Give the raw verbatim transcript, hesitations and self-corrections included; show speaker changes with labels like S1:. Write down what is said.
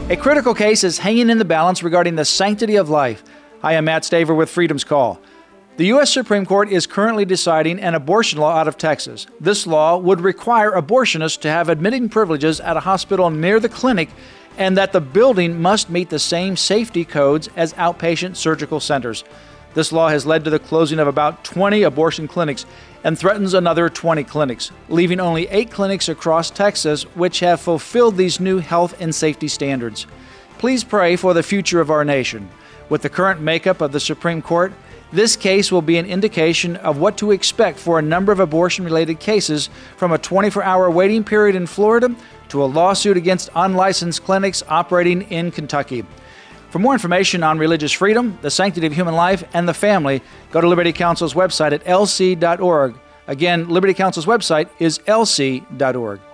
S1: A critical case is hanging in the balance regarding the sanctity of life. Hi, I'm Matt Staver with Freedom's Call. The U S Supreme Court is currently deciding an abortion law out of Texas. This law would require abortionists to have admitting privileges at a hospital near the clinic and that the building must meet the same safety codes as outpatient surgical centers. This law has led to the closing of about twenty abortion clinics and threatens another twenty clinics, leaving only eight clinics across Texas which have fulfilled these new health and safety standards. Please pray for the future of our nation. With the current makeup of the Supreme Court, this case will be an indication of what to expect for a number of abortion-related cases, from a twenty-four hour waiting period in Florida to a lawsuit against unlicensed clinics operating in Kentucky. For more information on religious freedom, the sanctity of human life, and the family, go to Liberty Counsel's website at L C dot org. Again, Liberty Counsel's website is L C dot org.